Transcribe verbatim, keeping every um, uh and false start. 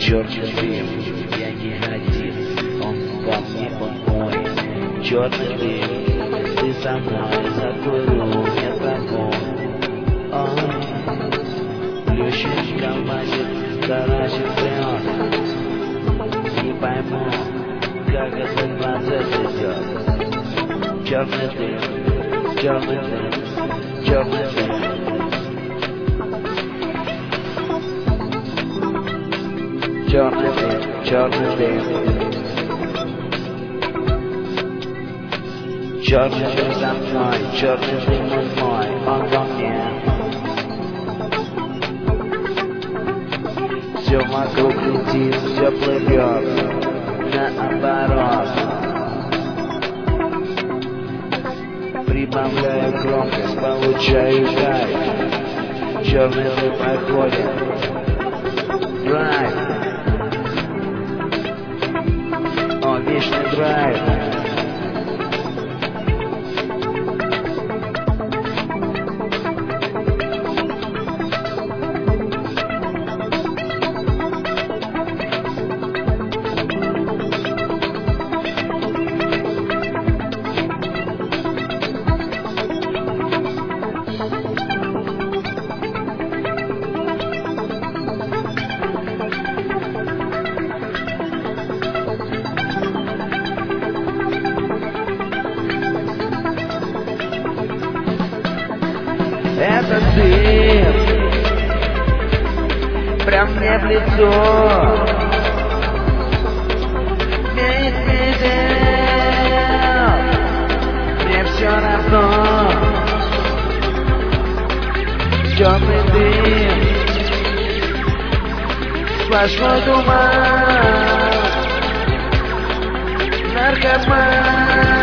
Черный дым, я не один, он во мне под мой. Черный дым, ты со мной, закурю, нет проблем. Плющит, колбасит, таращит прет. Не пойму, как этот процесс идет. Черный дым, черный дым, черный дым. Черный дым, черный дым. Черный дым за мной, черный дым он мой, он во мне. Все вокруг летит, все плывет, наоборот. Прибавляю громкость, получаю кайф. Черный дым проходит. Драйв. О, вечный драйв. Это ты, прям мне в лицо, ведь видел, мне все равно. Черный дым, сплошной туман, наркоман.